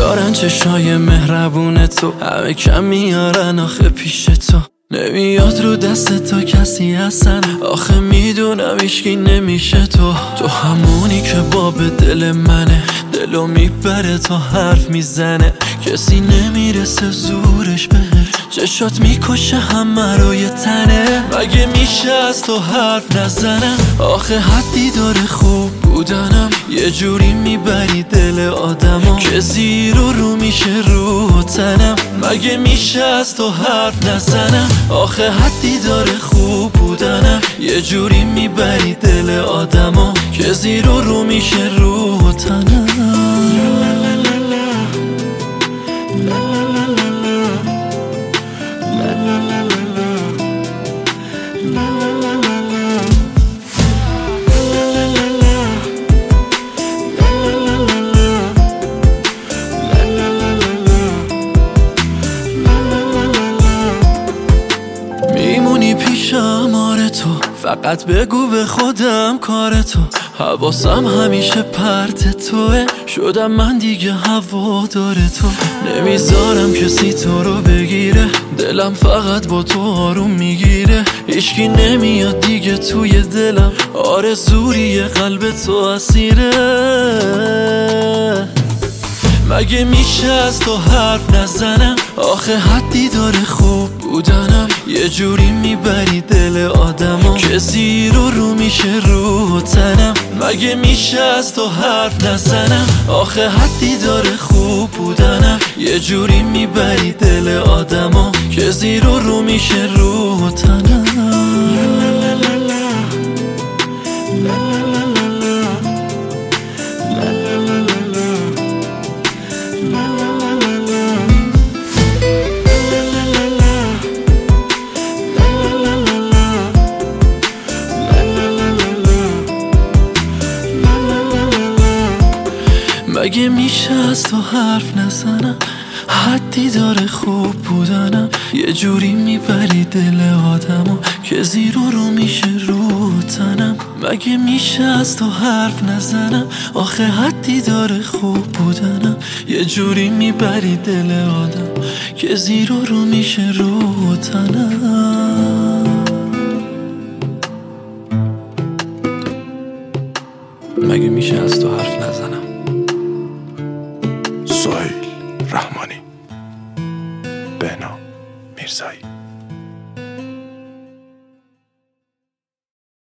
دارن چشای مهربون تو، همه کم میارن آخه پیش تو. نمیاد رو دست تو کسی هستن، آخه میدونم هیچکی نمیشه تو همونی که باب دل منه، دلو میبره تا حرف میزنه، کسی نمیرسه زورش بهت، چشات میکشه همه رو یه تنه. مگه میشه از تو حرف نزنم، آخه حدی داره خوب بودنم، یه جوری میبری دل آدمو که زیر و رو میشه رو تنم. مگه میشه از تو حرف نزنم، آخه حدی داره خوب بودنم، یه جوری میبری دل آدمو که زیر و رو میشه رو تنم. میمونی پیشم آره تو، فقط بگو به خودم کار تو، حواسم همیشه پرت توه، شدم من دیگه هوادار تو. نمیذارم کسی تو رو بگیره، دلم فقط با تو آروم میگیره، هیچکی نمیاد دیگه توی دلم، آرزوی قلب تو اسیره. مگه میشه از تو حرف نزنم، آخه حدی داره خوب بودنم، یه جوری میبری دل آدمو که زیر و رو میشه رو تنم. مگه میشه از تو حرف نزنم، آخه حدی داره خوب بودنم، یه جوری میبری دل آدمو که زیر و رو میشه رو تنم. مگه میشه از تو حرف نزنم، حدی داره خوب بودنم، یه جوری میبری دل آدمو که زیر و رو میشه رو تنم. مگه میشه از تو حرف نزنم، آخه حدی داره خوب بودنم، یه جوری میبری دل آدم که زیر و رو میشه رو تنم. مگه میشه از تو حرف نزنم. سهیل رحمانی، بهنام میرزایی.